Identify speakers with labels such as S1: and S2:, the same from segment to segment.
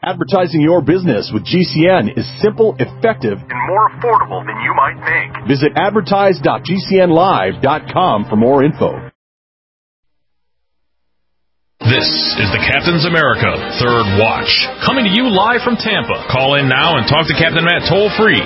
S1: Advertising your business with GCN is simple, effective, and more affordable than you might think. Visit advertise.gcnlive.com for more info.
S2: This is the Captain's America Third Watch, coming to you live from Tampa. Call in now and talk to Captain Matt toll-free,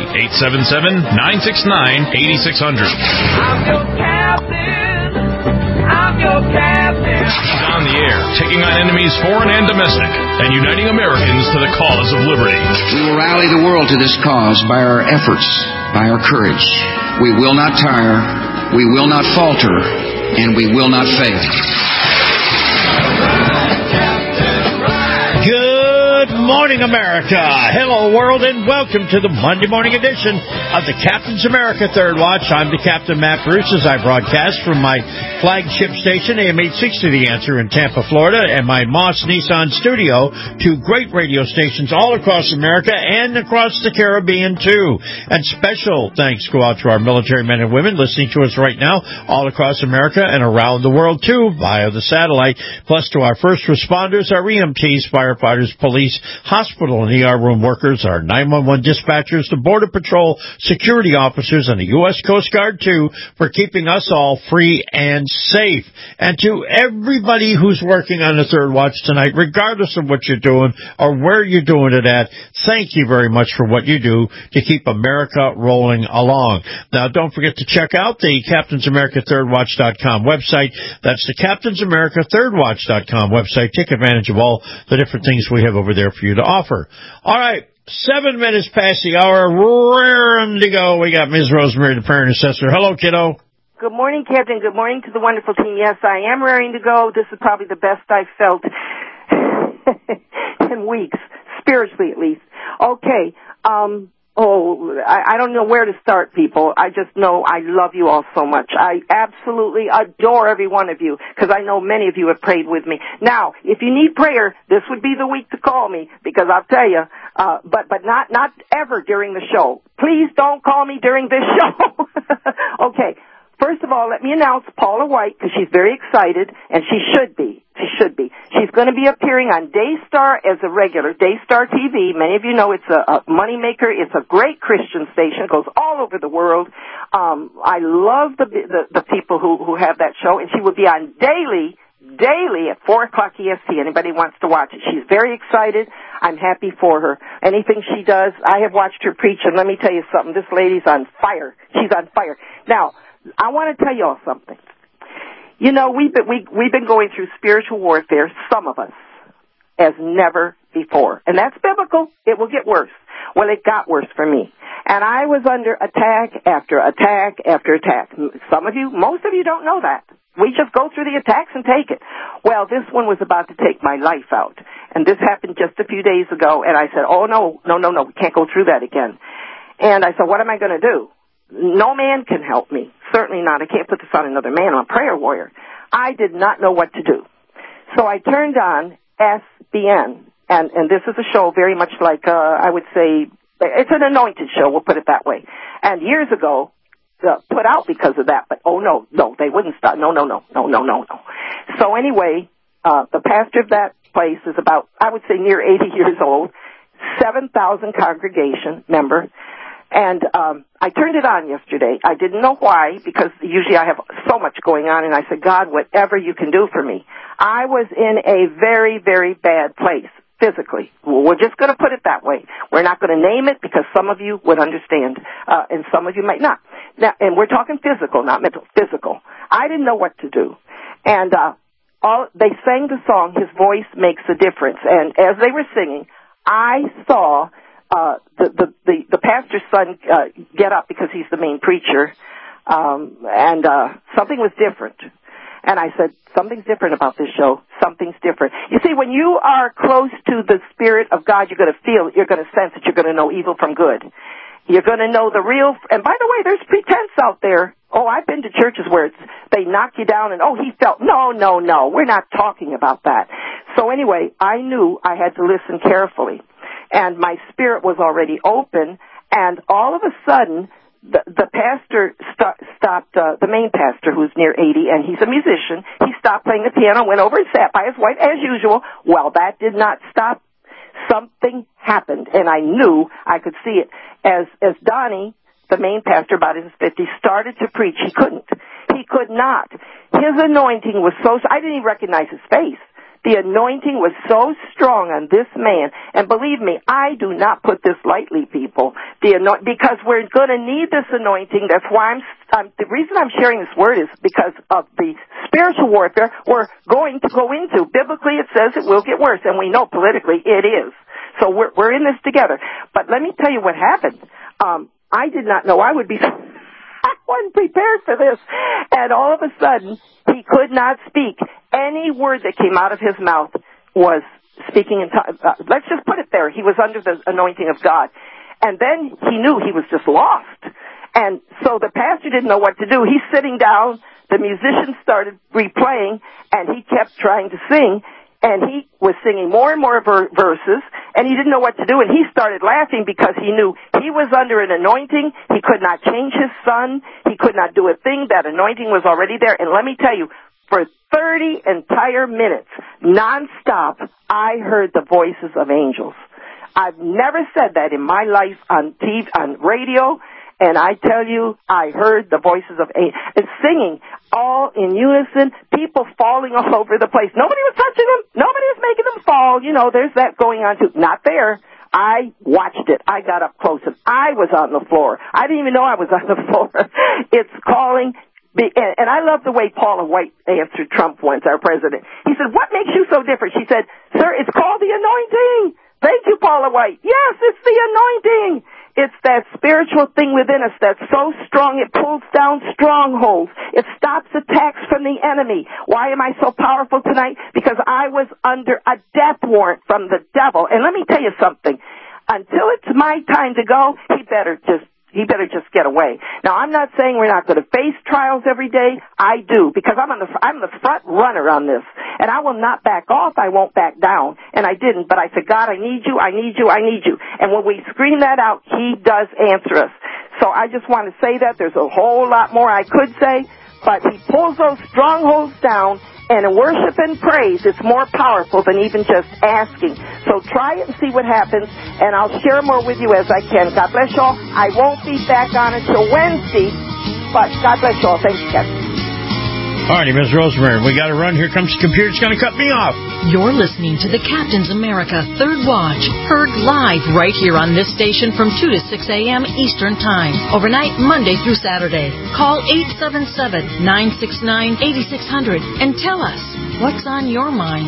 S2: 877-969-8600.
S3: I'm your captain. I'm your captain.
S2: He's on the air, taking on enemies foreign and domestic, and uniting Americans to the cause of liberty.
S4: We will rally the world to this cause by our efforts, by our courage. We will not tire, we will not falter, and we will not fail.
S5: Good morning, America. Hello, world, and welcome to the Monday morning edition of the Captain's America Third Watch. I'm the Captain, Matt Bruce, as I broadcast from my flagship station, AM 860 The Answer in Tampa, Florida, and my Moss Nissan studio, two great radio stations all across America and across the Caribbean, too. And special thanks go out to our military men and women listening to us right now all across America and around the world, too, via the satellite, plus to our first responders, our EMTs, firefighters, police, hospital and ER room workers, our 911 dispatchers, the Border Patrol security officers, and the U.S. Coast Guard, too, for keeping us all free and safe. And to everybody who's working on the Third Watch tonight, regardless of what you're doing or where you're doing it at, thank you very much for what you do to keep America rolling along. Now, don't forget to check out the CaptainsAmericaThirdWatch.com website. That's the CaptainsAmericaThirdWatch.com website. Take advantage of all the different things we have over there for you to offer. All right, 7 minutes past the hour, raring to go. We got Ms. Rosemary, the parent assessor. Hello, kiddo.
S6: Good morning, Captain. Good morning to the wonderful team. Yes, I am raring to go. This is probably the best I've felt in weeks, spiritually at least. Okay, I don't know where to start, people. I just know I love you all so much. I absolutely adore every one of you, because I know many of you have prayed with me. Now, if you need prayer, this would be the week to call me, because I'll tell you, but not ever during the show. Please don't call me during this show. Okay. First of all, let me announce Paula White, because she's very excited, and she should be. She's going to be appearing on Daystar as a regular, Daystar TV. Many of you know it's a moneymaker. It's a great Christian station. It goes all over the world. I love the people who have that show, and she will be on daily at 4 o'clock EST. Anybody wants to watch it. She's very excited. I'm happy for her. Anything she does, I have watched her preach, and let me tell you something. This lady's on fire. She's on fire. Now, I want to tell you all something. You know, we've been going through spiritual warfare, some of us, as never before. And that's biblical. It will get worse. Well, it got worse for me. And I was under attack after attack after attack. Some of you, most of you don't know that. We just go through the attacks and take it. Well, this one was about to take my life out. And this happened just a few days ago. And I said, oh, no, we can't go through that again. And I said, what am I going to do? No man can help me. Certainly not. I can't put this on another man. I'm a prayer warrior. I did not know what to do. So I turned on SBN. And this is a show very much like, I would say, it's an anointed show, we'll put it that way. And years ago, put out because of that. But, oh, no, they wouldn't stop. No. So anyway, the pastor of that place is about, I would say, near 80 years old, 7,000 congregation member. And I turned it on yesterday. I didn't know why, because usually I have so much going on, and I said, God, whatever you can do for me. I was in a very, very bad place, physically. We're just going to put it that way. We're not going to name it, because some of you would understand, and some of you might not. Now, and we're talking physical, not mental, physical. I didn't know what to do. And they sang the song, His Voice Makes a Difference. And as they were singing, I saw the pastor's son get up, because he's the main preacher, and something was different. And I said, something's different about this show. Something's different. You see, when you are close to the Spirit of God, you're going to feel it. You're going to sense it. You're going to know evil from good. You're going to know the real. And by the way, there's pretense out there. Oh, I've been to churches where they knock you down and, he felt. No. We're not talking about that. So anyway, I knew I had to listen carefully. And my spirit was already open. And all of a sudden, the pastor stopped, the main pastor, who's near 80, and he's a musician. He stopped playing the piano, went over and sat by his wife as usual. Well, that did not stop something happened, and I knew I could see it. As Donnie, the main pastor, about in his 50s, started to preach, he couldn't. He could not. His anointing was so, I didn't even recognize his face. The anointing was so strong on this man. And believe me, I do not put this lightly, people. Because we're going to need this anointing. That's why the reason I'm sharing this word is because of the spiritual warfare we're going to go into. Biblically, it says it will get worse. And we know politically it is. So we're in this together. But let me tell you what happened. I did not know I would be... I wasn't prepared for this. And all of a sudden, he could not speak. Any word that came out of his mouth was speaking in tongues. Let's just put it there. He was under the anointing of God. And then he knew he was just lost. And so the pastor didn't know what to do. He's sitting down. The musicians started replaying, and he kept trying to sing. And he was singing more and more verses, and he didn't know what to do, and he started laughing because he knew he was under an anointing. He could not change his son. He could not do a thing. That anointing was already there. And let me tell you, for 30 entire minutes, nonstop, I heard the voices of angels. I've never said that in my life on TV, on radio. And I tell you, I heard the voices of angels singing all in unison, people falling all over the place. Nobody was touching them. Nobody was making them fall. You know, there's that going on too. Not there. I watched it. I got up close and I was on the floor. I didn't even know I was on the floor. It's calling. And I love the way Paula White answered Trump once, our president. He said, "What makes you so different?" She said, "Sir, it's called the anointing." Thank you, Paula White. Yes, it's the anointing. It's that spiritual thing within us that's so strong it pulls down strongholds. It stops attacks from the enemy. Why am I so powerful tonight? Because I was under a death warrant from the devil. And let me tell you something. Until it's my time to go, he better just get away. Now, I'm not saying we're not going to face trials every day. I do, because I'm the front runner on this. And I will not back off. I won't back down. And I didn't, but I said, God, I need you, I need you, I need you. And when we scream that out, he does answer us. So I just want to say that. There's a whole lot more I could say, but he pulls those strongholds down. And in worship and praise, it's more powerful than even just asking. So try it and see what happens, and I'll share more with you as I can. God bless you all. I won't be back on until Wednesday, but God bless you all. Thanks, Captain.
S5: All righty, Ms. Rosemary, we got to run. Here comes the computer. It's going to cut me off.
S7: You're listening to the Captain's America Third Watch, heard live right here on this station from 2 to 6 a.m. Eastern Time, overnight Monday through Saturday. Call 877-969-8600 and tell us what's on your mind.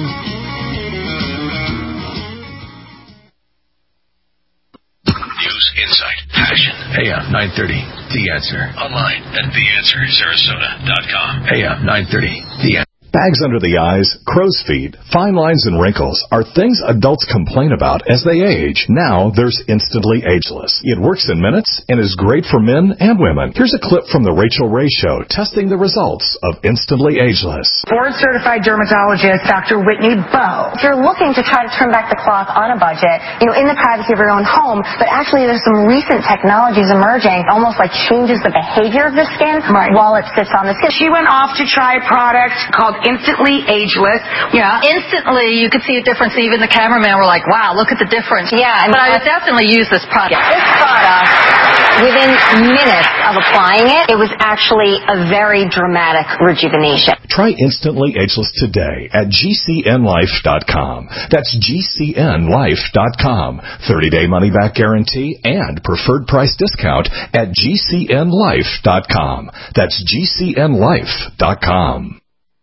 S8: News, insight, passion. AM 930, The Answer. Online at theanswersarasota.com. AM 930, The Answer.
S1: Bags under the eyes, crow's feet, fine lines and wrinkles are things adults complain about as they age. Now there's Instantly Ageless. It works in minutes and is great for men and women. Here's a clip from the Rachel Ray Show testing the results of Instantly Ageless.
S9: Board-certified dermatologist Dr. Whitney Bowe. If you're looking to try to turn back the clock on a budget, in the privacy of your own home, but actually there's some recent technologies emerging, almost like changes the behavior of the skin while it sits on the skin.
S10: She went off to try a product called Instantly Ageless. Yeah. Instantly, you could see a difference. Even the cameraman were like, wow, look at the difference.
S9: Yeah.
S10: But I would definitely use this product.
S9: This product, within minutes of applying it, it was actually a very dramatic rejuvenation.
S1: Try Instantly Ageless today at GCNlife.com. That's GCNlife.com. 30-day money-back guarantee and preferred price discount at GCNlife.com. That's GCNlife.com.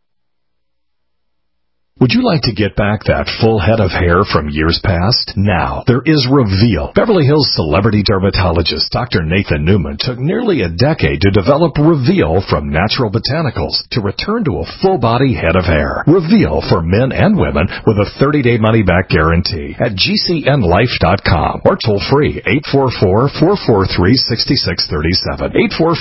S1: Would you like to get back that full head of hair from years past? Now, there is Reveal. Beverly Hills celebrity dermatologist Dr. Nathan Newman took nearly a decade to develop Reveal from natural botanicals to return to a full-body head of hair. Reveal for men and women with a 30-day money-back guarantee at GCNlife.com or toll-free 844-443-6637.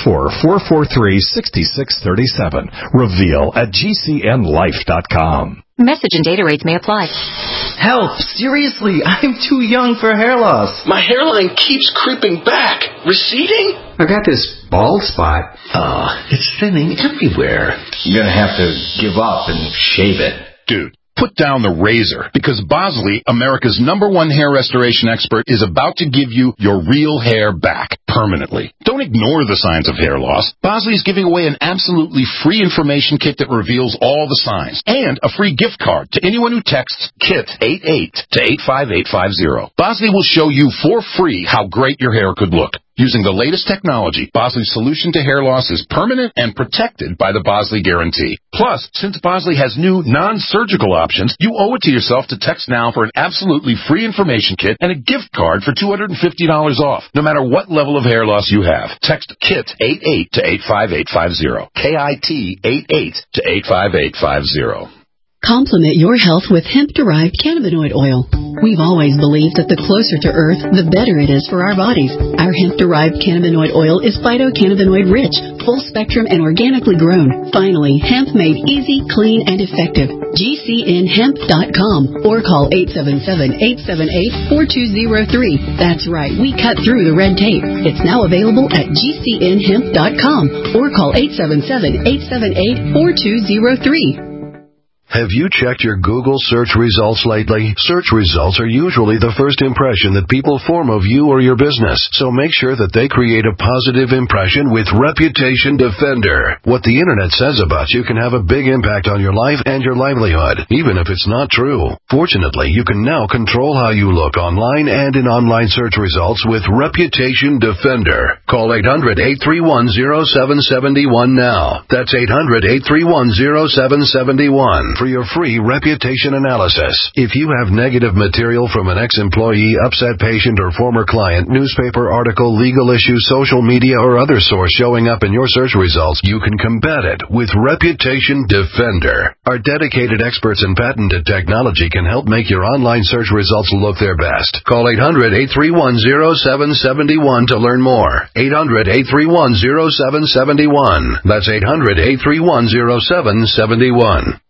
S1: 844-443-6637. Reveal at GCNlife.com.
S7: Message and data rates may apply.
S11: Help! Seriously, I'm too young for hair loss.
S8: My hairline keeps creeping back. Receding?
S11: I got this bald spot. It's thinning everywhere. I'm gonna have to give up and shave it.
S1: Dude,
S12: Put down the razor, because Bosley, America's #1 hair restoration expert, is about to give you your real hair back permanently. Don't ignore the signs of hair loss. Bosley is giving away an absolutely free information kit that reveals all the signs, and a free gift card to anyone who texts KIT88 to 85850. Bosley will show you for free how great your hair could look. Using the latest technology, Bosley's solution to hair loss is permanent and protected by the Bosley Guarantee. Plus, since Bosley has new non-surgical options, you owe it to yourself to text now for an absolutely free information kit and a gift card for $250 off, no matter what level of hair loss you have. Text KIT88 to 85850. KIT88 to 85850.
S13: Complement your health with hemp-derived cannabinoid oil. We've always believed that the closer to Earth, the better it is for our bodies. Our hemp-derived cannabinoid oil is phytocannabinoid-rich, full-spectrum, and organically grown. Finally, hemp made easy, clean, and effective. GCNhemp.com or call 877-878-4203. That's right, we cut through the red tape. It's now available at GCNhemp.com or call 877-878-4203.
S14: Have you checked your Google search results lately? Search results are usually the first impression that people form of you or your business, so make sure that they create a positive impression with Reputation Defender. What the internet says about you can have a big impact on your life and your livelihood, even if it's not true. Fortunately, you can now control how you look online and in online search results with Reputation Defender. Call 800-831-0771 now. That's 800-831-0771. For your free reputation analysis. If you have negative material from an ex-employee, upset patient, or former client, newspaper article, legal issue, social media, or other source showing up in your search results, you can combat it with Reputation Defender. Our dedicated experts in patented technology can help make your online search results look their best. Call 800-831-0771 to learn more. 800-831-0771. That's 800-831-0771.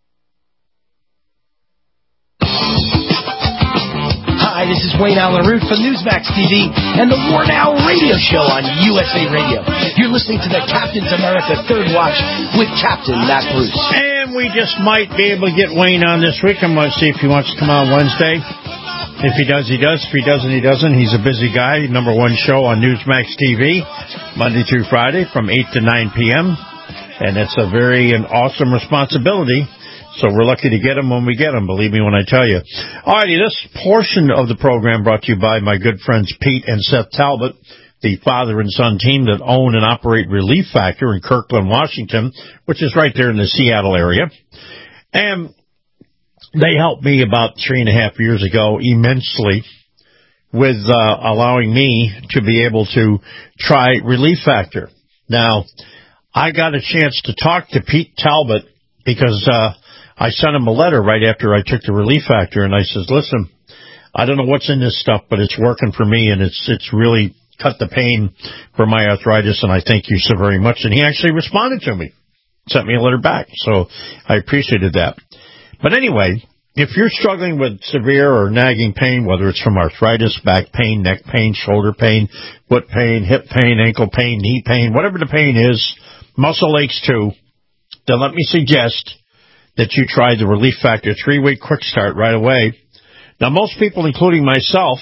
S15: Hi, this is Wayne Allen Root from Newsmax TV and the War Now radio show on USA Radio. You're listening to the Captain's America Third Watch with Captain Matt Bruce.
S5: And we just might be able to get Wayne on this week. I'm going to see if he wants to come on Wednesday. If he does, he does. If he doesn't, he doesn't. He's a busy guy. #1 show on Newsmax TV, Monday through Friday from 8 to 9 p.m. And it's a very awesome responsibility. So we're lucky to get them when we get them, believe me when I tell you. All righty, this portion of the program brought to you by my good friends Pete and Seth Talbot, the father and son team that own and operate Relief Factor in Kirkland, Washington, which is right there in the Seattle area. And they helped me about 3.5 years ago immensely with allowing me to be able to try Relief Factor. Now, I got a chance to talk to Pete Talbot because I sent him a letter right after I took the Relief Factor, and I says, listen, I don't know what's in this stuff, but it's working for me, and it's really cut the pain for my arthritis, and I thank you so very much. And he actually responded to me, sent me a letter back, so I appreciated that. But anyway, if you're struggling with severe or nagging pain, whether it's from arthritis, back pain, neck pain, shoulder pain, foot pain, hip pain, ankle pain, knee pain, whatever the pain is, muscle aches too, then let me suggest that you try the Relief Factor 3-week quick start right away. Now, most people, including myself,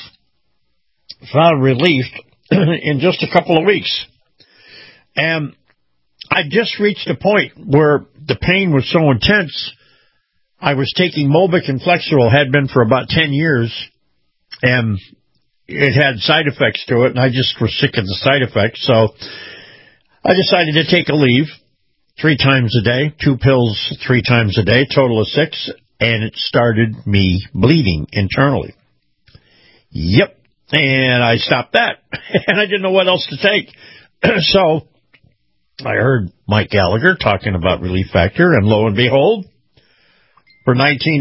S5: found relief in just a couple of weeks. And I just reached a point where the pain was so intense, I was taking Mobic and Flexeril, had been for about 10 years, and it had side effects to it, and I just was sick of the side effects. So I decided to take a leave. 3 times a day, 2 pills 3 times a day, total of 6, and it started me bleeding internally. Yep, and I stopped that, and I didn't know what else to take. So I heard Mike Gallagher talking about Relief Factor, and lo and behold, for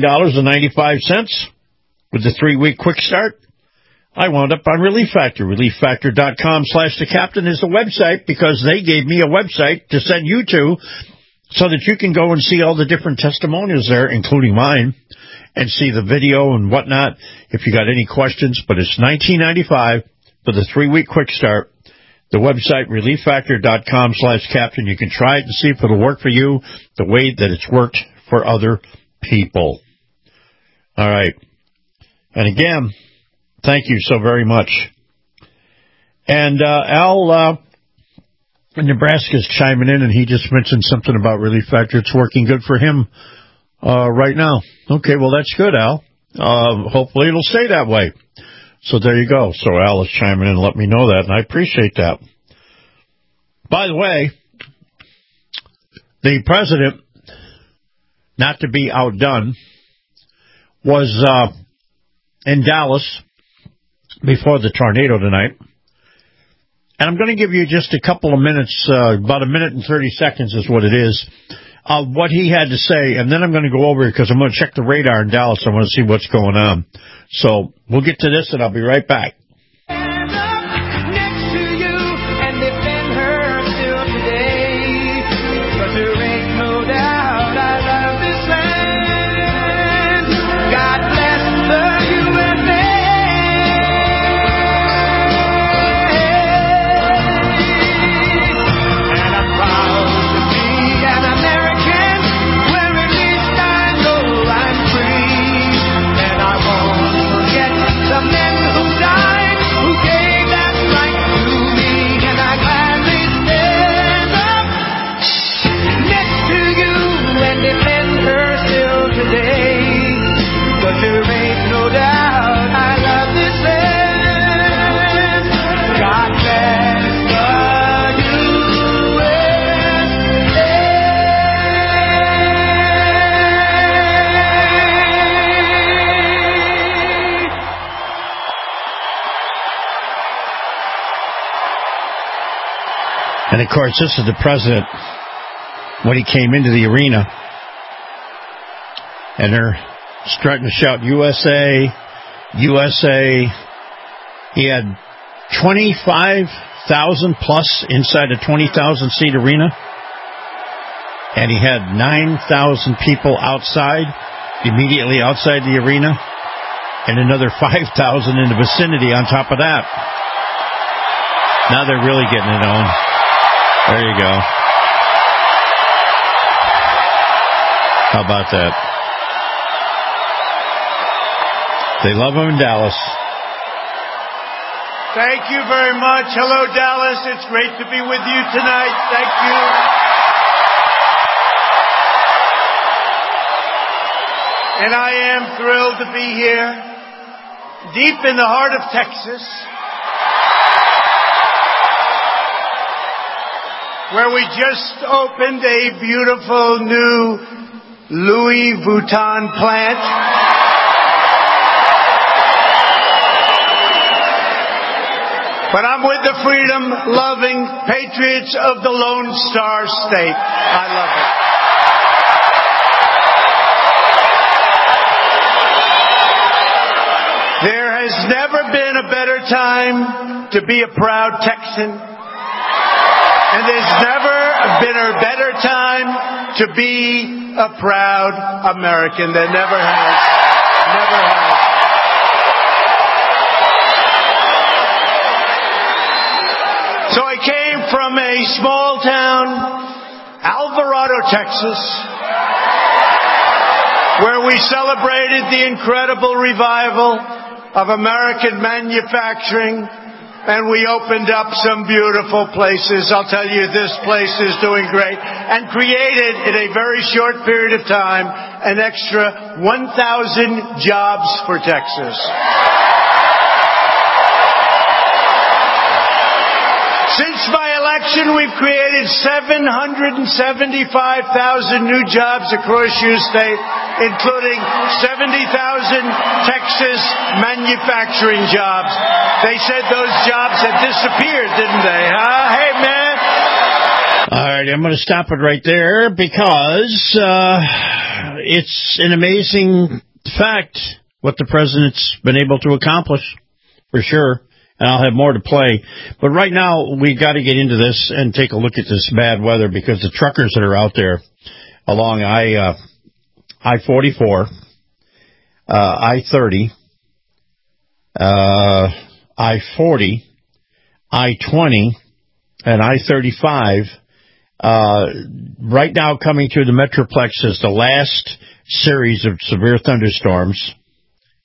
S5: $19.95 with the 3-week quick start, I wound up on Relief Factor. ReliefFactor.com/thecaptain is the website because they gave me a website to send you to so that you can go and see all the different testimonials there, including mine, and see the video and whatnot if you got any questions. But it's $19.95 for the 3-week quick start. The website, ReliefFactor.com/captain. You can try it and see if it'll work for you the way that it's worked for other people. All right. And again, thank you so very much. And Al in Nebraska's chiming in, and he just mentioned something about Relief Factor. It's working good for him right now. Okay, well, that's good, Al. Hopefully it'll stay that way. So there you go. So Al is chiming in and let me know that, and I appreciate that. By the way, the president, not to be outdone, was in Dallas before the tornado tonight. And I'm going to give you just a couple of minutes, about a minute and 30 seconds is what it is, of what he had to say. And then I'm going to go over it because I'm going to check the radar in Dallas. I want to see what's going on. So we'll get to this, and I'll be right back. And, of course, this is the president when he came into the arena. And they're starting to shout, USA, USA. He had 25,000 plus inside a 20,000-seat arena. And he had 9,000 people outside, immediately outside the arena. And another 5,000 in the vicinity on top of that. Now they're really getting it on. There you go. How about that? They love him in Dallas.
S16: Thank you very much. Hello, Dallas. It's great to be with you tonight. Thank you. And I am thrilled to be here, deep in the heart of Texas, where we just opened a beautiful new Louis Vuitton plant. But I'm with the freedom-loving patriots of the Lone Star State. I love it. There has never been a better time to be a proud Texan. And there's never been a better time to be a proud American. There never has. Never has. So I came from a small town, Alvarado, Texas, where we celebrated the incredible revival of American manufacturing. And we opened up some beautiful places. I'll tell you, this place is doing great. And created, in a very short period of time, an extra 1,000 jobs for Texas. Since my election, we've created 775,000 new jobs across your state, including 70,000 Texas manufacturing jobs. They said those jobs had disappeared, didn't they? Huh? Hey, man.
S5: All right, I'm going to stop it right there because it's an amazing fact what the president's been able to accomplish, for sure. And I'll have more to play. But right now, we've got to get into this and take a look at this bad weather because the truckers that are out there along I-44, I-30, I-40, I-20, and I-35, right now coming through the Metroplex is the last series of severe thunderstorms.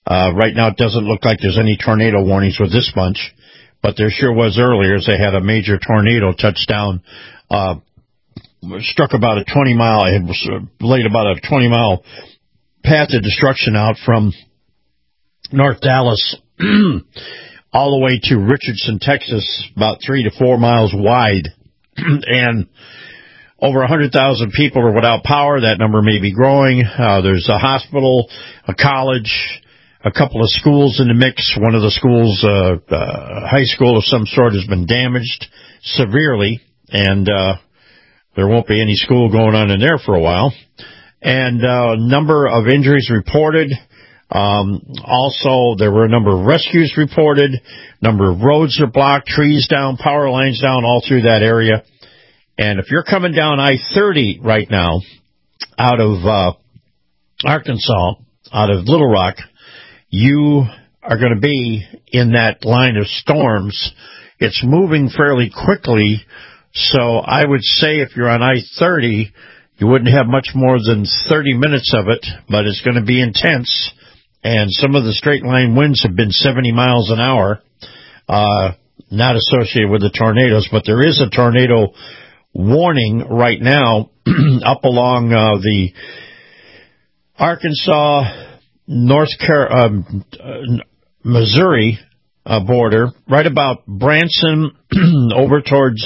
S5: Right now, it doesn't look like there's any tornado warnings with this bunch, but there sure was earlier. They had a major tornado touch down, struck about a 20-mile, it was laid about a 20-mile path of destruction out from North Dallas all the way to Richardson, Texas, about 3 to 4 miles wide. And over 100,000 people are without power. That number may be growing. There's a hospital, a college, a couple of schools in the mix. One of the schools, high school of some sort, has been damaged severely, and there won't be any school going on in there for a while. And a number of injuries reported. Also, there were a number of rescues reported. Number of roads are blocked, trees down, power lines down, all through that area. And if you're coming down I-30 right now, out of Arkansas, out of Little Rock, you are going to be in that line of storms. It's moving fairly quickly, so I would say if you're on I-30, you wouldn't have much more than 30 minutes of it, but it's going to be intense. And some of the straight line winds have been 70 miles an hour, not associated with the tornadoes, but there is a tornado warning right now up along the Arkansas, Missouri border, right about Branson over towards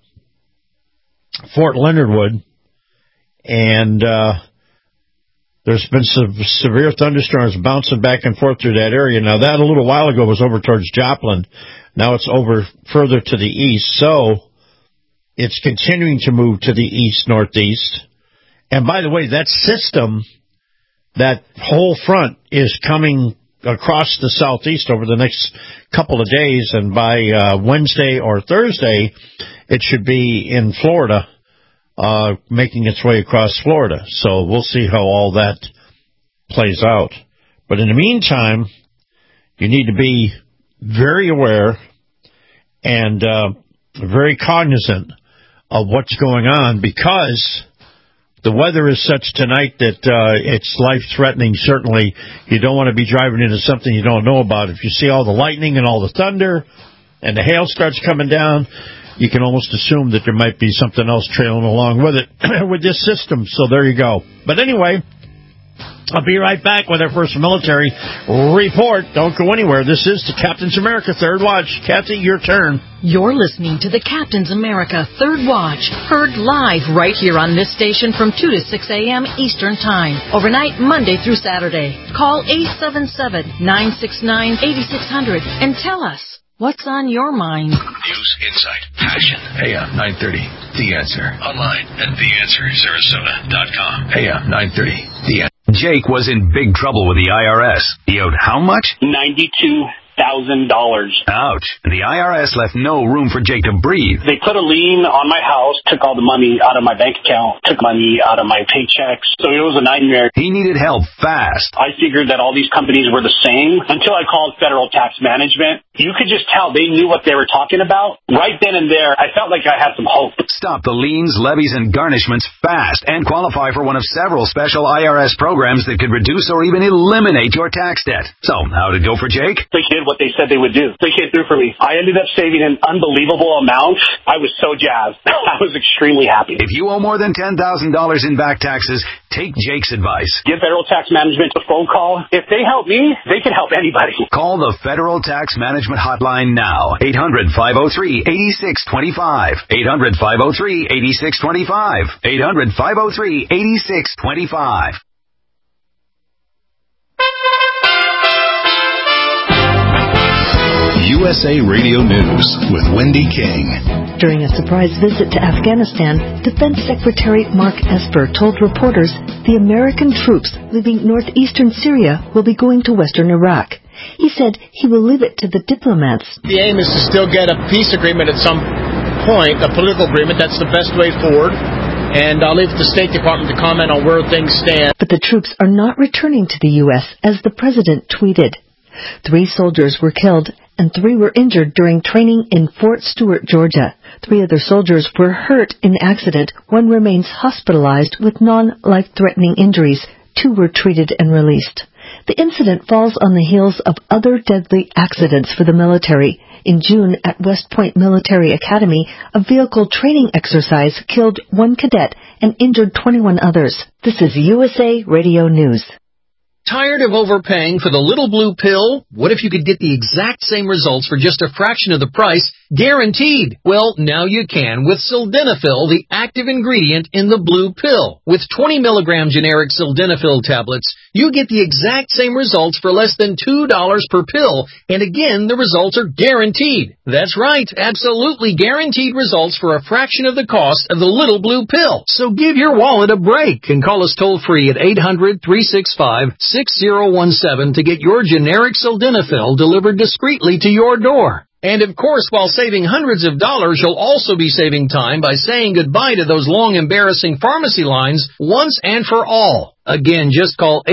S5: Fort Leonard Wood. And there's been some severe thunderstorms bouncing back and forth through that area. Now, that a little while ago was over towards Joplin. Now it's over further to the east. So it's continuing to move to the east-northeast. And by the way, that system, that whole front, is coming across the southeast over the next couple of days. And by Wednesday or Thursday, it should be in Florida, making its way across Florida. So we'll see how all that plays out. But in the meantime, you need to be very aware and very cognizant of what's going on, because the weather is such tonight that it's life-threatening. Certainly, you don't want to be driving into something you don't know about. If you see all the lightning and all the thunder and the hail starts coming down, you can almost assume that there might be something else trailing along with it, with this system. So there you go. But anyway, I'll be right back with our first military report. Don't go anywhere. This is the Captain's America Third Watch. Kathy, your turn.
S7: You're listening to the Captain's America Third Watch, heard live right here on this station from 2 to 6 a.m. Eastern Time, overnight Monday through Saturday. Call 877-969-8600 and tell us what's on your mind.
S8: News, insight, passion. AM 930, The Answer. Online at TheAnswerSarasota.com. AM 930, The Answer.
S17: Jake was in big trouble with the IRS. He owed how much?
S18: $92,000.
S17: Ouch. The IRS left no room for Jake to breathe.
S18: They put a lien on my house, took all the money out of my bank account, took money out of my paychecks. So it was a nightmare.
S17: He needed help fast.
S18: I figured that all these companies were the same until I called Federal Tax Management. You could just tell they knew what they were talking about. Right then and there, I felt like I had some hope.
S17: Stop the liens, levies, and garnishments fast and qualify for one of several special IRS programs that could reduce or even eliminate your tax debt. So, how'd it go for Jake?
S18: They did what they said they would do. They came through for me. I ended up saving an unbelievable amount. I was so jazzed. I was extremely happy.
S17: If you owe more than $10,000 in back taxes, take Jake's advice.
S18: Give Federal Tax Management a phone call. If they help me, they can help anybody.
S17: Call the Federal Tax Management Hotline now. 800-503-8625. 800-503-8625. 800-503-8625.
S1: USA Radio News with Wendy King.
S19: During a surprise visit to Afghanistan, Defense Secretary Mark Esper told reporters the American troops leaving northeastern Syria will be going to western Iraq. He said he will leave it to the diplomats.
S20: The aim is to still get a peace agreement at some point, a political agreement. That's the best way forward. And I'll leave it to the State Department to comment on where things stand.
S19: But the troops are not returning to the U.S., as the president tweeted. 3 soldiers were killed and 3 were injured during training in Fort Stewart, Georgia. 3 other soldiers were hurt in the accident. 1 remains hospitalized with non-life-threatening injuries. 2 were treated and released. The incident falls on the heels of other deadly accidents for the military. In June, at West Point Military Academy, a vehicle training exercise killed 1 cadet and injured 21 others. This is USA Radio News.
S21: Tired of overpaying for the little blue pill? What if you could get the exact same results for just a fraction of the price, guaranteed? Well, now you can with Sildenafil, the active ingredient in the blue pill. With 20 milligram generic Sildenafil tablets, you get the exact same results for less than $2 per pill. And again, the results are guaranteed. That's right, absolutely guaranteed results for a fraction of the cost of the little blue pill. So give your wallet a break and call us toll-free at 800-365-6017 to get your generic Sildenafil delivered discreetly to your door. And of course, while saving hundreds of dollars, you'll also be saving time by saying goodbye to those long, embarrassing pharmacy lines once and for all. Again, just call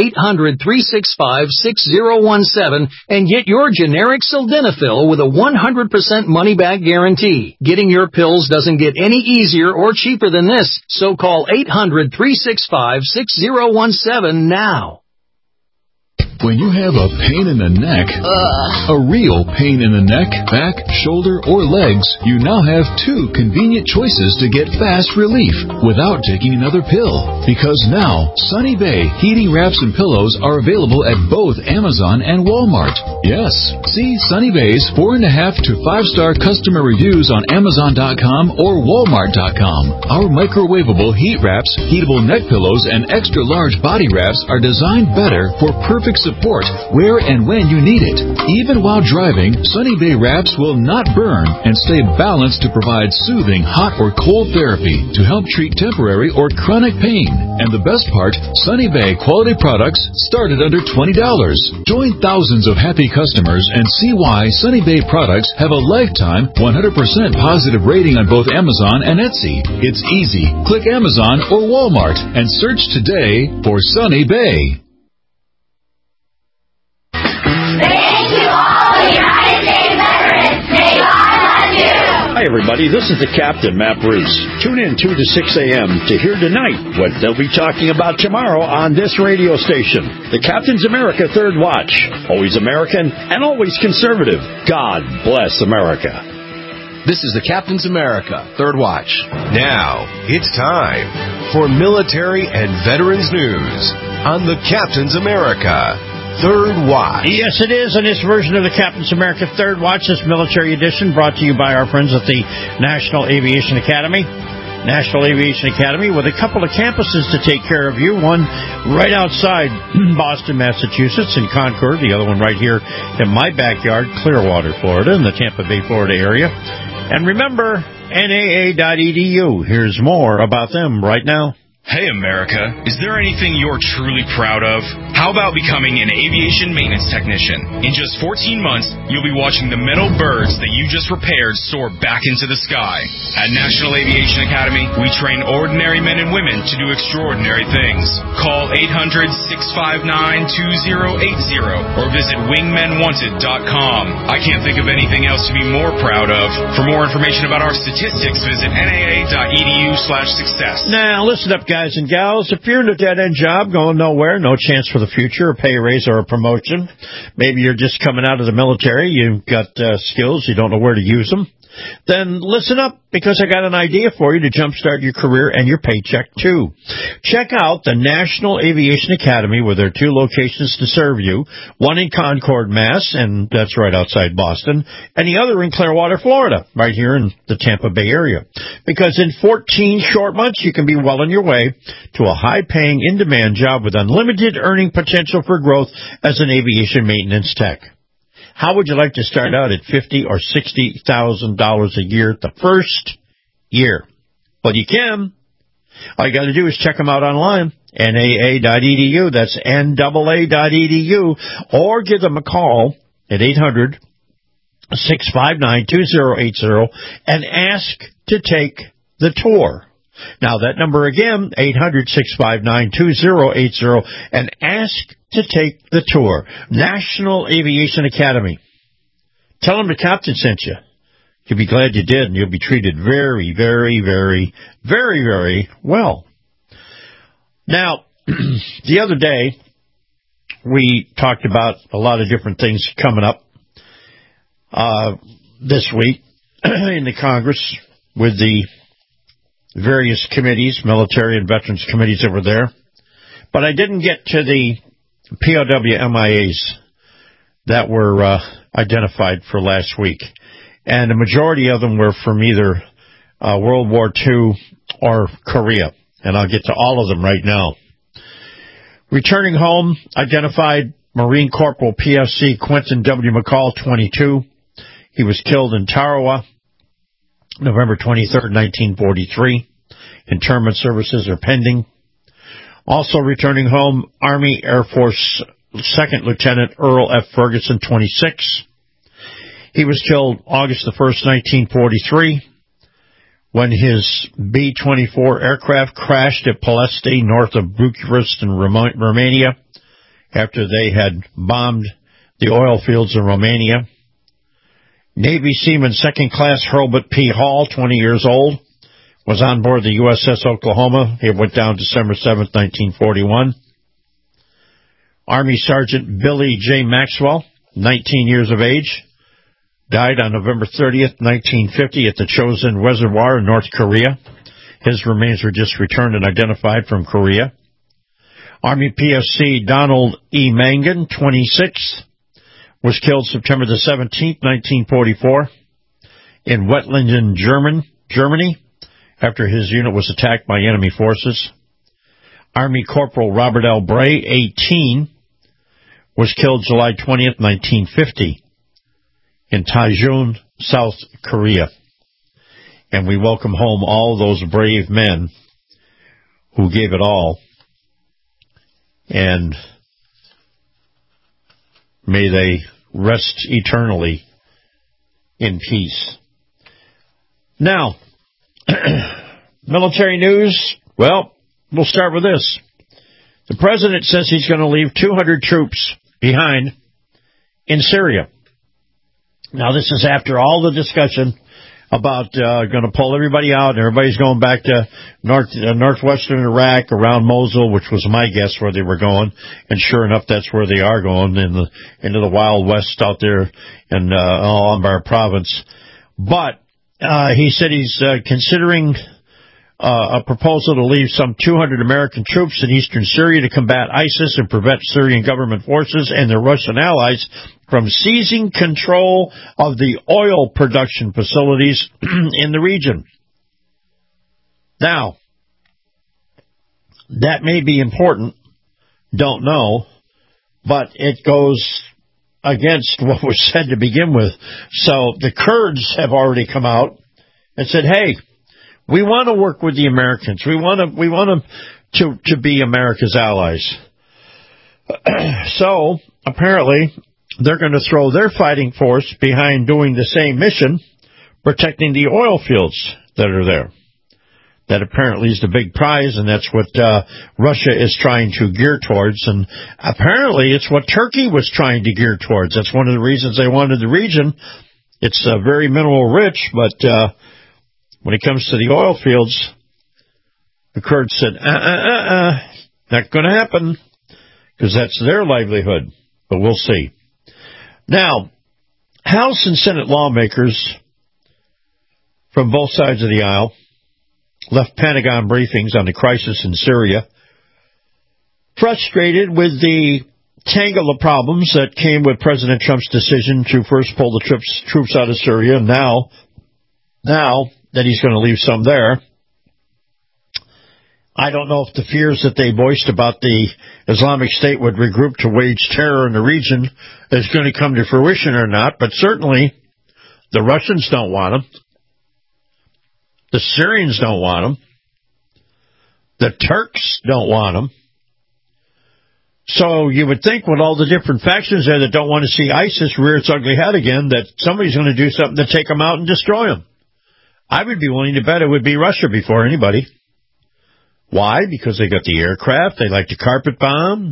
S21: 800-365-6017 and get your generic Sildenafil with a 100% money-back guarantee. Getting your pills doesn't get any easier or cheaper than this, so call 800-365-6017 now.
S22: When you have a pain in the neck, a real pain in the neck, back, shoulder, or legs, you now have 2 convenient choices to get fast relief without taking another pill. Because now, Sunny Bay heating wraps and pillows are available at both Amazon and Walmart. Yes, see Sunny Bay's 4.5 to 5-star customer reviews on Amazon.com or Walmart.com. Our microwavable heat wraps, heatable neck pillows, and extra large body wraps are designed better for perfect support where and when you need it. Even while driving, Sunny Bay wraps will not burn and stay balanced to provide soothing hot or cold therapy to help treat temporary or chronic pain. And the best part, Sunny Bay quality products start at under $20. Join thousands of happy customers and see why Sunny Bay products have a lifetime 100% positive rating on both Amazon and Etsy. It's easy. Click Amazon or Walmart and search today for Sunny Bay.
S3: Thank you all, United States veterans. May God bless you.
S5: Hi, everybody. This is the Captain, Matt Bruce. Tune in 2 to 6 a.m. to hear tonight what they'll be talking about tomorrow on this radio station. The Captain's America Third Watch. Always American and always conservative. God bless America.
S23: This is the Captain's America Third Watch. Now, it's time for military and veterans news on the Captain's America Third Watch.
S5: Yes, it is, and this version of the Captain's America Third Watch, this military edition, brought to you by our friends at the National Aviation Academy. National Aviation Academy with a couple of campuses to take care of you. One right outside Boston, Massachusetts in Concord. The other one right here in my backyard, Clearwater, Florida, in the Tampa Bay, Florida area. And remember, NAA.edu. Here's more about them right now.
S2: Hey, America, is there anything you're truly proud of? How about becoming an aviation maintenance technician? In just 14 months, you'll be watching the metal birds that you just repaired soar back into the sky. At National Aviation Academy, we train ordinary men and women to do extraordinary things. Call 800-659-2080 or visit wingmenwanted.com. I can't think of anything else to be more proud of. For more information about our statistics, visit naa.edu/success.
S5: Now, listen up, guys and gals. If you're in a dead-end job going nowhere, no chance for the future, a pay raise or a promotion, maybe you're just coming out of the military, you've got skills, you don't know where to use them, then listen up, because I got an idea for you to jumpstart your career and your paycheck, too. Check out the National Aviation Academy with their 2 locations to serve you, one in Concord, Mass., and that's right outside Boston, and the other in Clearwater, Florida, right here in the Tampa Bay area. Because in 14 short months, you can be well on your way to a high-paying, in-demand job with unlimited earning potential for growth as an aviation maintenance tech. How would you like to start out at $50,000 or $60,000 a year the first year? Well, you can. All you got to do is check them out online, NAA.edu. That's NAA.edu. Or give them a call at 800-659-2080 and ask to take the tour. Now, that number again, 800-659-2080, and ask to take the tour. National Aviation Academy. Tell them the captain sent you. You'll be glad you did, and you'll be treated very, very, very, very, very well. Now, the other day, we talked about a lot of different things coming up this week in the Congress with the various committees, military and veterans committees that were there. But I didn't get to the POW MIAs that were identified for last week. And the majority of them were from either World War II or Korea. And I'll get to all of them right now. Returning home, identified Marine Corporal PFC Quentin W. McCall, 22. He was killed in Tarawa, November 23rd, 1943. Interment services are pending. Also returning home, Army Air Force 2nd Lieutenant Earl F. Ferguson, 26. He was killed August the 1st, 1943, when his B-24 aircraft crashed at Paleste, north of Bucharest in Romania, after they had bombed the oil fields in Romania. Navy Seaman 2nd Class Hurlbut P. Hall, 20 years old, was on board the USS Oklahoma. It went down December 7th, 1941. Army Sergeant Billy J. Maxwell, 19 years of age, died on November 30th, 1950 at the Chosin Reservoir in North Korea. His remains were just returned and identified from Korea. Army PFC Donald E. Mangan, 26, was killed September the 17th, 1944 in Wettlingen, Germany, after his unit was attacked by enemy forces. Army Corporal Robert L. Bray, 18, was killed July 20th, 1950 in Daejeon, South Korea. And we welcome home all those brave men who gave it all. And may they rest eternally in peace. Now, military news. Well, we'll start with this. The president says he's going to leave 200 troops behind in Syria. Now, this is after all the discussion about going to pull everybody out, and everybody's going back to northwestern Iraq, around Mosul, which was my guess where they were going, and sure enough, that's where they are going, into the Wild West out there in Al-Anbar province. But he said he's considering a proposal to leave some 200 American troops in eastern Syria to combat ISIS and prevent Syrian government forces and their Russian allies from seizing control of the oil production facilities in the region. Now, that may be important, don't know, but it goes against what was said to begin with. So the Kurds have already come out and said, hey, we want to work with the Americans. We want to be America's allies. So apparently they're going to throw their fighting force behind doing the same mission, protecting the oil fields that are there. That apparently is the big prize, and that's what Russia is trying to gear towards. And apparently it's what Turkey was trying to gear towards. That's one of the reasons they wanted the region. It's very mineral rich, but when it comes to the oil fields, the Kurds said, not going to happen, because that's their livelihood. But we'll see. Now, House and Senate lawmakers from both sides of the aisle left Pentagon briefings on the crisis in Syria, frustrated with the tangle of problems that came with President Trump's decision to first pull the troops out of Syria, and now that he's going to leave some there. I don't know if the fears that they voiced about the Islamic State would regroup to wage terror in the region is going to come to fruition or not, but certainly the Russians don't want them. The Syrians don't want them. The Turks don't want them. So you would think with all the different factions there that don't want to see ISIS rear its ugly head again, that somebody's going to do something to take them out and destroy them. I would be willing to bet it would be Russia before anybody. Why? Because they got the aircraft. They like to carpet bomb.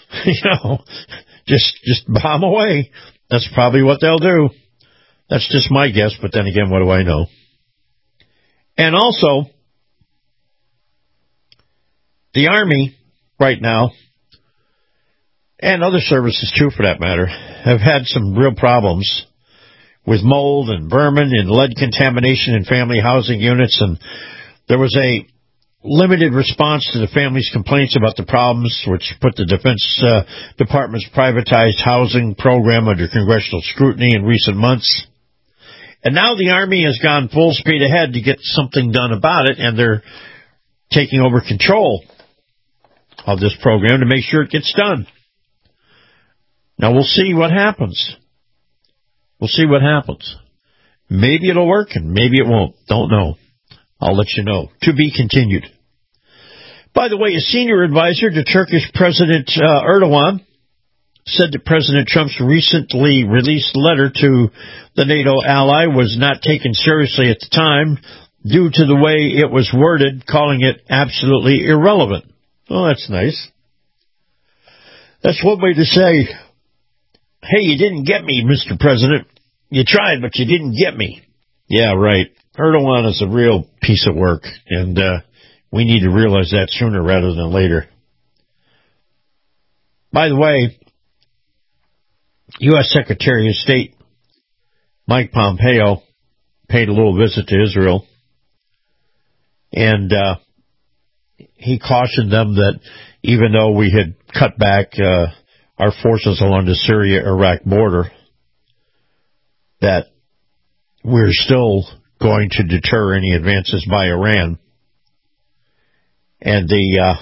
S5: Just bomb away. That's probably what they'll do. That's just my guess, but then again, what do I know? And also, the Army right now and other services too for that matter, have had some real problems with mold and vermin and lead contamination in family housing units, and there was a limited response to the family's complaints about the problems, which put the Defense Department's privatized housing program under congressional scrutiny in recent months. And now the Army has gone full speed ahead to get something done about it, and they're taking over control of this program to make sure it gets done. Now we'll see what happens. We'll see what happens. Maybe it'll work and maybe it won't. Don't know. I'll let you know. To be continued. By the way, a senior advisor to Turkish President Erdogan said that President Trump's recently released letter to the NATO ally was not taken seriously at the time due to the way it was worded, calling it absolutely irrelevant. Oh, that's nice. That's one way to say, hey, you didn't get me, Mr. President. You tried, but you didn't get me. Yeah, right. Erdogan is a real piece of work, and we need to realize that sooner rather than later. By the way, U.S. Secretary of State Mike Pompeo paid a little visit to Israel, and he cautioned them that even though we had cut back our forces along the Syria-Iraq border, that we're still going to deter any advances by Iran. And the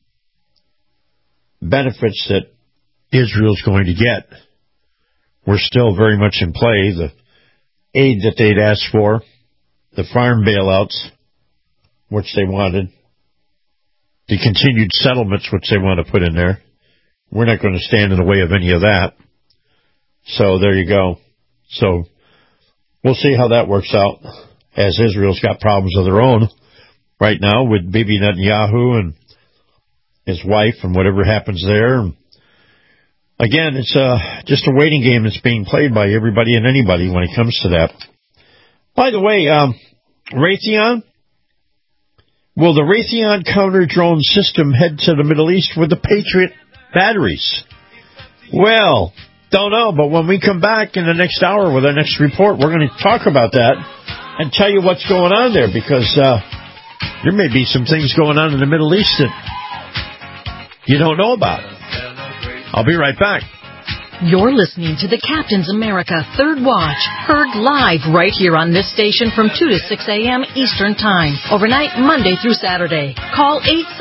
S5: benefits that Israel's going to get were still very much in play. The aid that they'd asked for, the farm bailouts, which they wanted, the continued settlements, which they want to put in there. We're not going to stand in the way of any of that. So there you go. So we'll see how that works out, as Israel's got problems of their own right now with Bibi Netanyahu and his wife and whatever happens there. Again, it's just a waiting game that's being played by everybody and anybody when it comes to that. By the way, Raytheon, will the Raytheon counter-drone system head to the Middle East with the Patriot batteries? Well, don't know, but when we come back in the next hour with our next report, we're going to talk about that and tell you what's going on there, because there may be some things going on in the Middle East that you don't know about. I'll be right back.
S7: You're listening to the Captain's America Third Watch, heard live right here on this station from 2 to 6 a.m. Eastern Time, overnight Monday through Saturday. Call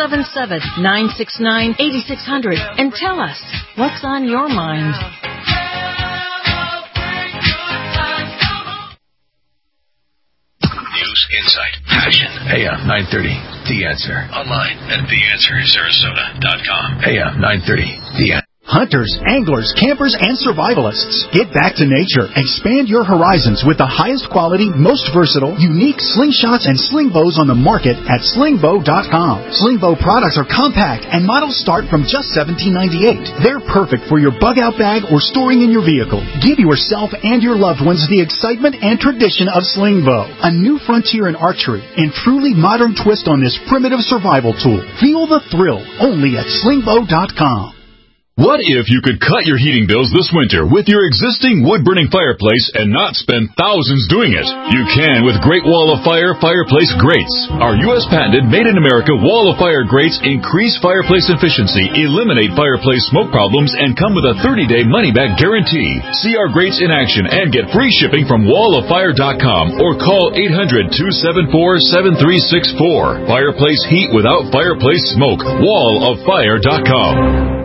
S7: 877-969-8600 and tell us what's on your mind.
S8: News, insight, passion. AM 930, The Answer. Online at TheAnswerSarasota.com. AM 930, The Answer.
S4: Hunters, anglers, campers, and survivalists. Get back to nature. Expand your horizons with the highest quality, most versatile, unique slingshots and sling bows on the market at slingbow.com. Slingbow products are compact and models start from just $17.98. They're perfect for your bug-out bag or storing in your vehicle. Give yourself and your loved ones the excitement and tradition of Slingbow, a new frontier in archery and truly modern twist on this primitive survival tool. Feel the thrill only at slingbow.com.
S22: What if you could cut your heating bills this winter with your existing wood-burning fireplace and not spend thousands doing it? You can with Great Wall of Fire fireplace grates. Our U.S.-patented, made-in-America Wall of Fire grates increase fireplace efficiency, eliminate fireplace smoke problems, and come with a 30-day money-back guarantee. See our grates in action and get free shipping from walloffire.com or call 800-274-7364. Fireplace heat without fireplace smoke. walloffire.com.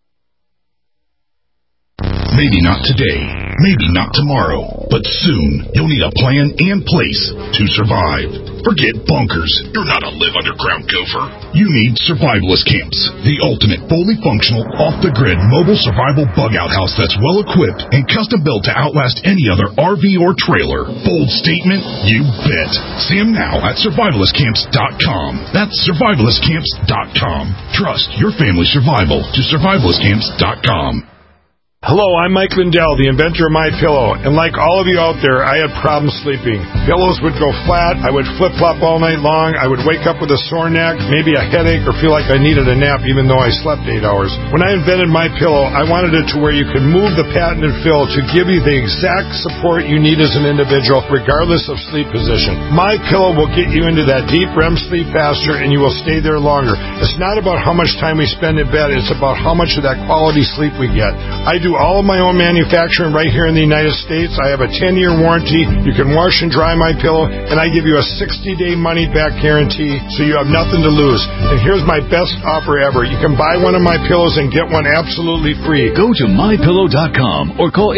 S6: Maybe not today, maybe not tomorrow, but soon you'll need a plan and place to survive. Forget bunkers. You're not a live underground gopher. You need Survivalist Camps, the ultimate fully functional, off-the-grid mobile survival bug-out house that's well-equipped and custom-built to outlast any other RV or trailer. Bold statement? You bet. See them now at survivalistcamps.com. That's survivalistcamps.com. Trust your family's survival to survivalistcamps.com.
S9: Hello, I'm Mike Lindell, the inventor of MyPillow, and like all of you out there, I had problems sleeping. Pillows would go flat, I would flip-flop all night long, I would wake up with a sore neck, maybe a headache, or feel like I needed a nap even though I slept 8 hours. When I invented MyPillow, I wanted it to where you could move the patented fill to give you the exact support you need as an individual, regardless of sleep position. MyPillow will get you into that deep REM sleep faster, and you will stay there longer. It's not about how much time we spend in bed, it's about how much of that quality sleep we get. I do all of my own manufacturing right here in the United States. I have a 10-year warranty. You can wash and dry MyPillow, and I give you a 60-day money-back guarantee, so you have nothing to lose. And here's my best offer ever. You can buy one of my pillows and get one absolutely free.
S22: Go to MyPillow.com or call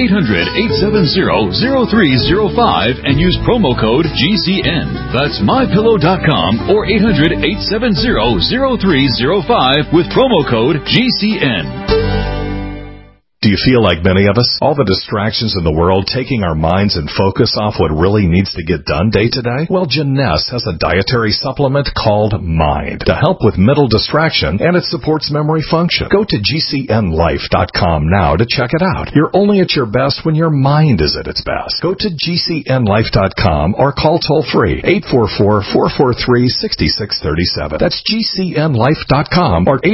S22: 800-870-0305 and use promo code GCN. That's MyPillow.com or 800-870-0305 with promo code GCN.
S1: Do you feel like many of us? All the distractions in the world taking our minds and focus off what really needs to get done day to day? Well, Jeunesse has a dietary supplement called Mind to help with mental distraction, and it supports memory function. Go to GCNlife.com now to check it out. You're only at your best when your mind is at its best. Go to GCNlife.com or call toll-free 844-443-6637. That's GCNlife.com or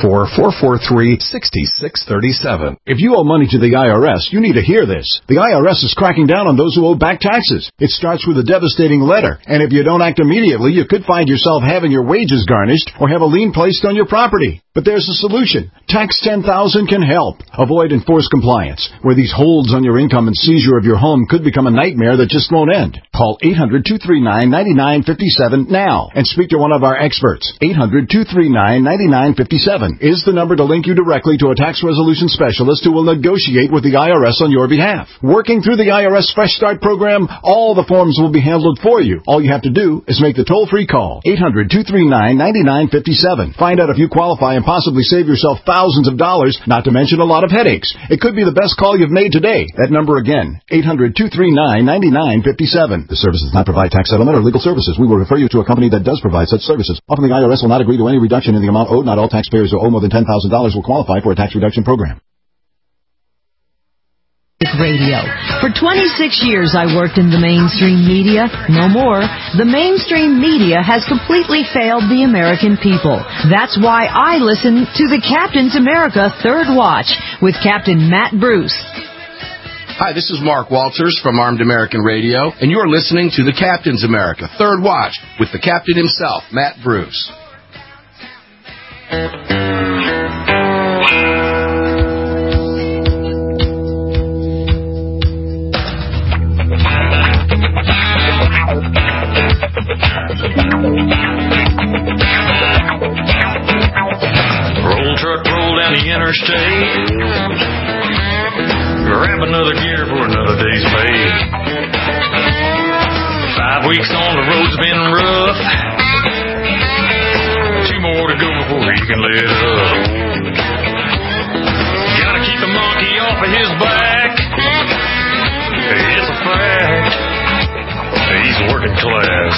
S1: 844-443-6637.
S10: If you owe money to the IRS, you need to hear this. The IRS is cracking down on those who owe back taxes. It starts with a devastating letter, and if you don't act immediately, you could find yourself having your wages garnished or have a lien placed on your property. But there's a solution. Tax 10,000 can help. Avoid enforced compliance, where these holds on your income and seizure of your home could become a nightmare that just won't end. Call 800-239-9957 now and speak to one of our experts. 800-239-9957 is the number to link you directly to a tax resolution specialist who will negotiate with the IRS on your behalf. Working through the IRS Fresh Start program, all the forms will be handled for you. All you have to do is make the toll-free call. 800-239-9957. Find out if you qualify and possibly save yourself thousands of dollars, not to mention a lot of headaches. It could be the best call you've made today. That number again, 800-239-9957. The service does not provide tax settlement or legal services. We will refer you to a company that does provide such services. Often the IRS will not agree to any reduction in the amount owed. Not all taxpayers who owe more than $10,000 will qualify for a tax reduction program.
S7: Radio. For 26 years I worked in the mainstream media. No more. The mainstream media has completely failed the American people. That's why I listen to the Captain's America Third Watch with Captain Matt Bruce.
S11: Hi, this is Mark Walters from Armed American Radio, and you're listening to the Captain's America Third Watch with the captain himself, Matt Bruce.
S24: Roll truck, roll down the interstate. Grab another gear for another day's pay. 5 weeks on the road's been rough. 2 more to go before he can let up. Gotta keep the monkey off of his back. It's a fact. He's working class.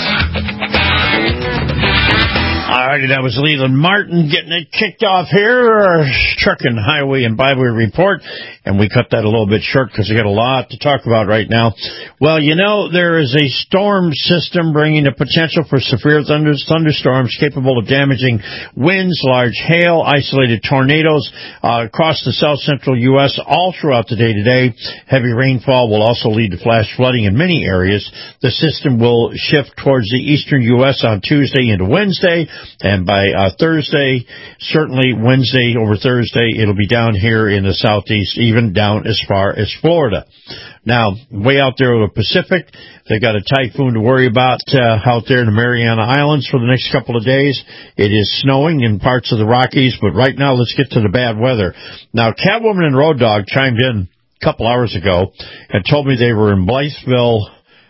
S5: Alrighty, that was Leland Martin getting it kicked off here. Trucking, Highway, and Byway Report. And we cut that a little bit short because we got a lot to talk about right now. Well, you know, there is a storm system bringing the potential for severe thunderstorms capable of damaging winds, large hail, isolated tornadoes across the south-central U.S. all throughout the day today. Heavy rainfall will also lead to flash flooding in many areas. The system will shift towards the eastern U.S. on Tuesday into Wednesday, and by Thursday, certainly Wednesday over Thursday, it'll be down here in the southeast, even down as far as Florida. Now, way out there in the Pacific, they got a typhoon to worry about out there in the Mariana Islands for the next couple of days. It is snowing in parts of the Rockies, but right now let's get to the bad weather. Now, Catwoman and Road Dog chimed in a couple hours ago and told me they were in Blytheville,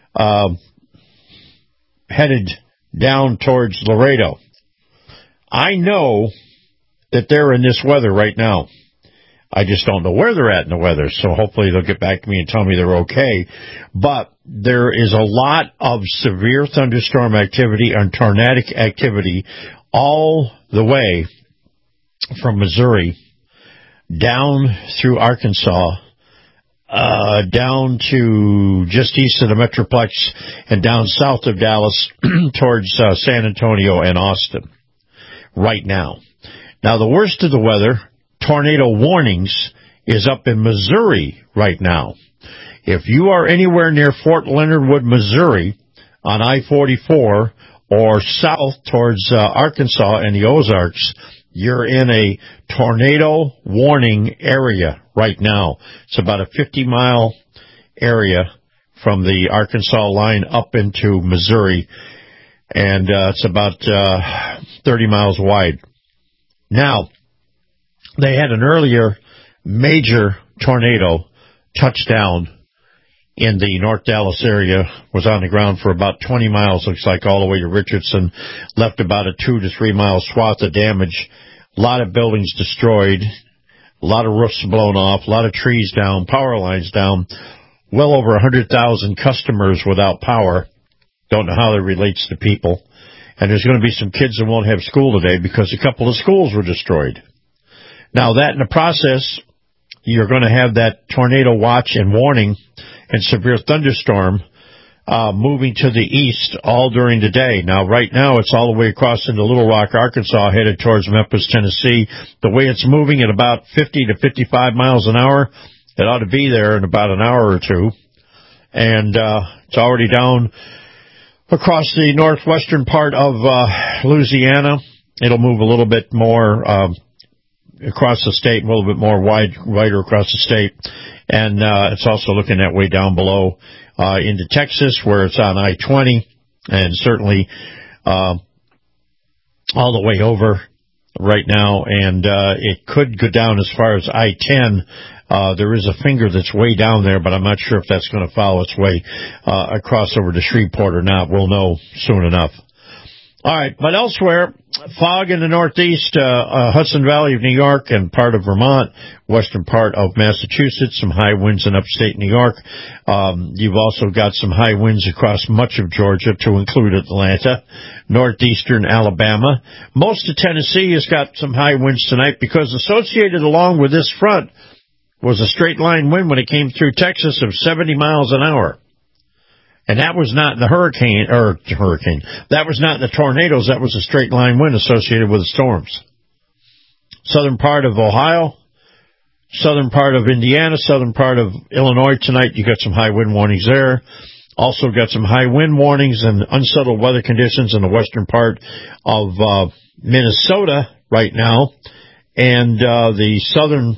S5: headed down towards Laredo. I know that they're in this weather right now. I just don't know where they're at in the weather, so hopefully they'll get back to me and tell me they're okay. But there is a lot of severe thunderstorm activity and tornadic activity all the way from Missouri down through Arkansas, down to just east of the Metroplex and down south of Dallas towards San Antonio and Austin right now. Now, the worst of the weather, tornado warnings, is up in Missouri right now. If you are anywhere near Fort Leonard Wood, Missouri, on I-44 or south towards Arkansas and the Ozarks, you're in a tornado warning area right now. It's about a 50-mile area from the Arkansas line up into Missouri, and it's about 30 miles wide. Now, they had an earlier major tornado touch down in the North Dallas area, was on the ground for about 20 miles, looks like, all the way to Richardson, left about a 2 to 3 mile swath of damage, a lot of buildings destroyed, a lot of roofs blown off, a lot of trees down, power lines down, well over 100,000 customers without power. Don't know how that relates to people. And there's going to be some kids that won't have school today because a couple of schools were destroyed. Now, that in the process, you're going to have that tornado watch and warning and severe thunderstorm moving to the east all during the day. Now, right now, it's all the way across into Little Rock, Arkansas, headed towards Memphis, Tennessee. The way it's moving at about 50 to 55 miles an hour, it ought to be there in about an hour or two. And it's already down across the northwestern part of Louisiana. It'll move a little bit more across the state, a little bit more wider across the state. And it's also looking that way down below into Texas, where it's on I-20, and certainly all the way over right now. And it could go down as far as I-10. There is a finger that's way down there, but I'm not sure if that's going to follow its way across over to Shreveport or not. We'll know soon enough. All right, but elsewhere, fog in the northeast, Hudson Valley of New York and part of Vermont, western part of Massachusetts, some high winds in upstate New York. You've also got some high winds across much of Georgia, to include Atlanta, northeastern Alabama. Most of Tennessee has got some high winds tonight because associated along with this front was a straight line wind when it came through Texas of 70 miles an hour. And that was not the hurricane. That was not the tornadoes. That was a straight line wind associated with the storms. Southern part of Ohio, southern part of Indiana, southern part of Illinois tonight, you got some high wind warnings there. Also got some high wind warnings and unsettled weather conditions in the western part of Minnesota right now. And the southern,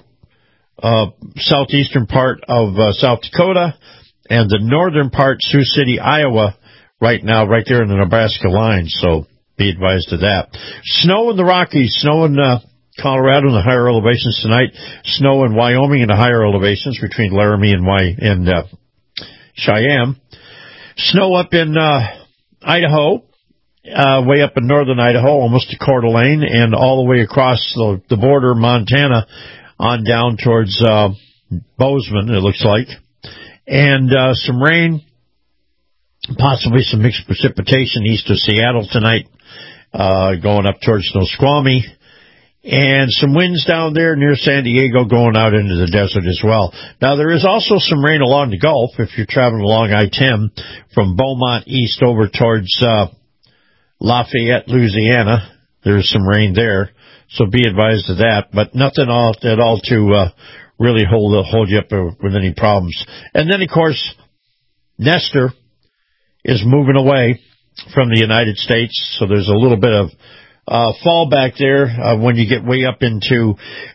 S5: southeastern part of South Dakota. And the northern part, Sioux City, Iowa, right now, right there in the Nebraska line. So be advised of that. Snow in the Rockies, snow in Colorado in the higher elevations tonight. Snow in Wyoming in the higher elevations between Laramie and Cheyenne. Snow up in Idaho, way up in northern Idaho, almost to Coeur d'Alene, and all the way across the border, Montana, on down towards Bozeman, it looks like. And some rain, possibly some mixed precipitation east of Seattle tonight, going up towards Snoqualmie. And some winds down there near San Diego going out into the desert as well. Now, there is also some rain along the Gulf if you're traveling along I-10 from Beaumont east over towards Lafayette, Louisiana. There's some rain there, so be advised of that. But nothing at all to really hold you up with any problems. And then, of course, Nestor is moving away from the United States, so there's a little bit of fallback there when you get way up into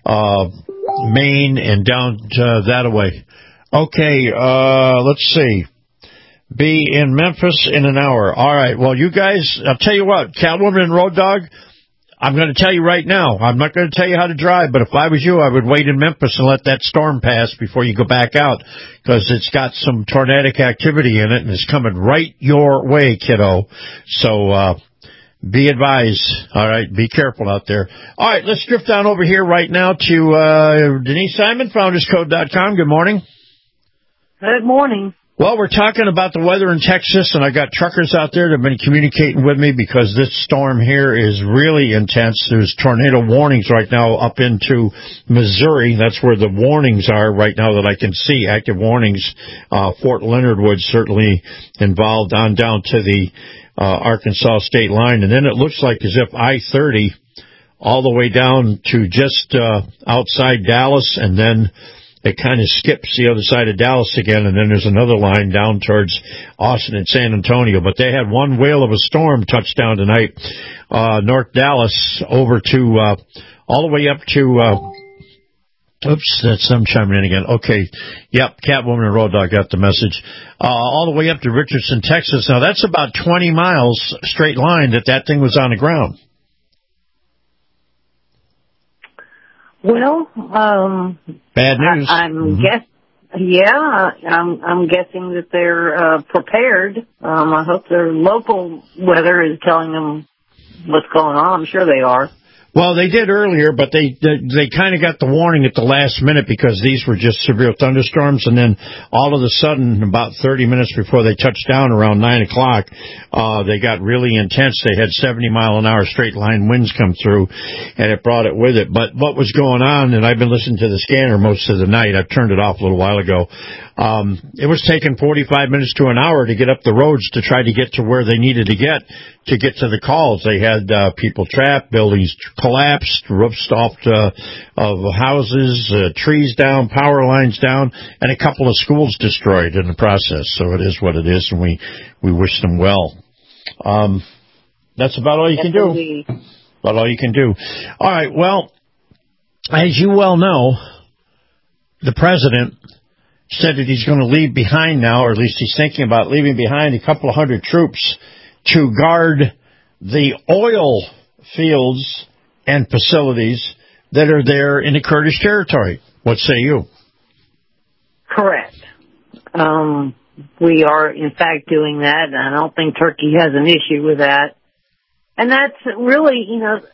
S5: Maine and down that way. Okay, let's see. Be in Memphis in an hour. All right, well, you guys, I'll tell you what, Catwoman and Road Dog, I'm going to tell you right now, I'm not going to tell you how to drive, but if I was you, I would wait in Memphis and let that storm pass before you go back out, because it's got some tornadic activity in it, and it's coming right your way, kiddo. So, be advised. All right, be careful out there. All right, let's drift down over here right now to Denise Simon, founderscode.com. Good morning.
S12: Good morning.
S5: Well, we're talking about the weather in Texas, and I got truckers out there that have been communicating with me because this storm here is really intense. There's tornado warnings right now up into Missouri. That's where the warnings are right now that I can see, active warnings. Fort Leonard Wood certainly involved on down to the Arkansas state line. And then it looks like as if I-30 all the way down to just outside Dallas, and then it kind of skips the other side of Dallas again, and then there's another line down towards Austin and San Antonio. But they had one whale of a storm touch down tonight, North Dallas, over to all the way up to oops, that's them chiming in again. Okay, yep, Catwoman and Road Dog got the message. All the way up to Richardson, Texas. Now, that's about 20 miles straight line that thing was on the ground.
S12: Well,
S5: bad news.
S12: I'm guessing that they're prepared. I hope their local weather is telling them what's going on. I'm sure they are.
S5: Well, they did earlier, but they kind of got the warning at the last minute because these were just severe thunderstorms, and then all of a sudden, about 30 minutes before they touched down around 9 o'clock, they got really intense. They had 70-mile-an-hour straight-line winds come through, and it brought it with it. But what was going on, and I've been listening to the scanner most of the night. I've turned it off a little while ago. It was taking 45 minutes to an hour to get up the roads to try to get to where they needed to get to the calls. They had people trapped, buildings collapsed, roofs off of houses, trees down, power lines down, and a couple of schools destroyed in the process. So it is what it is, and we wish them well. That's about all you can do. About all you can do. All right, well, as you well know, the president said that he's going to leave behind now, or at least he's thinking about leaving behind a couple of hundred troops to guard the oil fields and facilities that are there in the Kurdish territory. What say you?
S12: Correct. We are, in fact, doing that, and I don't think Turkey has an issue with that. And that's really,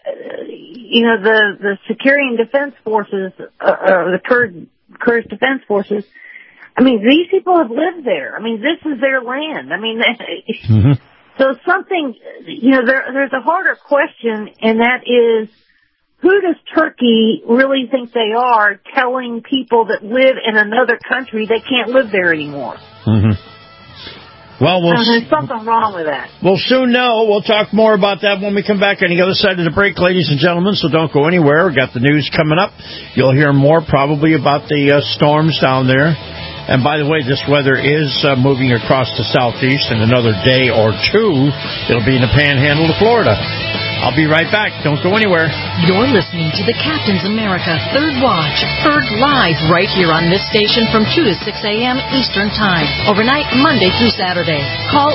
S12: the Security and Defense Forces, the Kurdish Defense Forces, I mean, these people have lived there. I mean, this is their land. I mean, so something, there's a harder question, and that is, who does Turkey really think they are telling people that live in another country they can't live there anymore?
S5: Well,
S12: there's something wrong with that.
S5: We'll soon know. We'll talk more about that when we come back on the other side of the break, ladies and gentlemen, so don't go anywhere. We've got the news coming up. You'll hear more probably about the storms down there. And by the way, this weather is moving across the southeast. In another day or two, it'll be in the panhandle of Florida. I'll be right back. Don't go anywhere.
S7: You're listening to the Captain's America Third Watch, heard live right here on this station from 2 to 6 a.m. Eastern Time, overnight Monday through Saturday. Call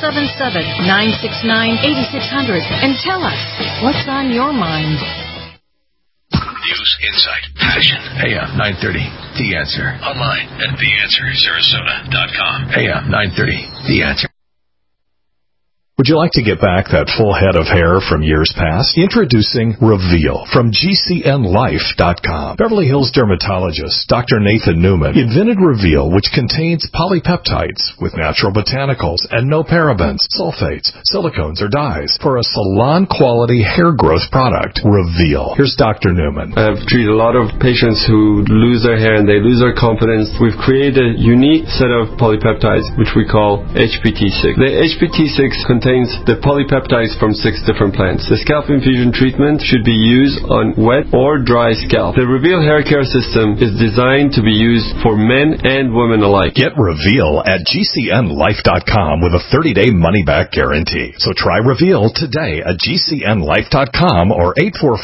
S7: 877-969-8600 and tell us what's on your mind.
S8: News, insight, passion. AM 930, The Answer. Online at TheAnswerSarasota.com. AM 930, The Answer.
S1: Would you like to get back that full head of hair from years past? Introducing Reveal from GCNLife.com. Beverly Hills dermatologist Dr. Nathan Newman invented Reveal, which contains polypeptides with natural botanicals and no parabens, sulfates, silicones, or dyes for a salon-quality hair growth product. Reveal. Here's Dr. Newman.
S13: I've treated a lot of patients who lose their hair and they lose their confidence. We've created a unique set of polypeptides, which we call HPT6. The HPT6 contains the polypeptides from 6 different plants. The scalp infusion treatment should be used on wet or dry scalp. The Reveal hair care system is designed to be used for men and women alike.
S1: Get Reveal at GCNLife.com with a 30-day money-back guarantee. So try Reveal today at GCNLife.com or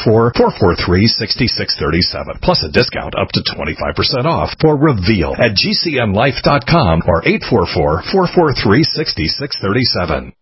S1: 844-443-6637. Plus a discount up to 25% off for Reveal at GCNLife.com or 844-443-6637.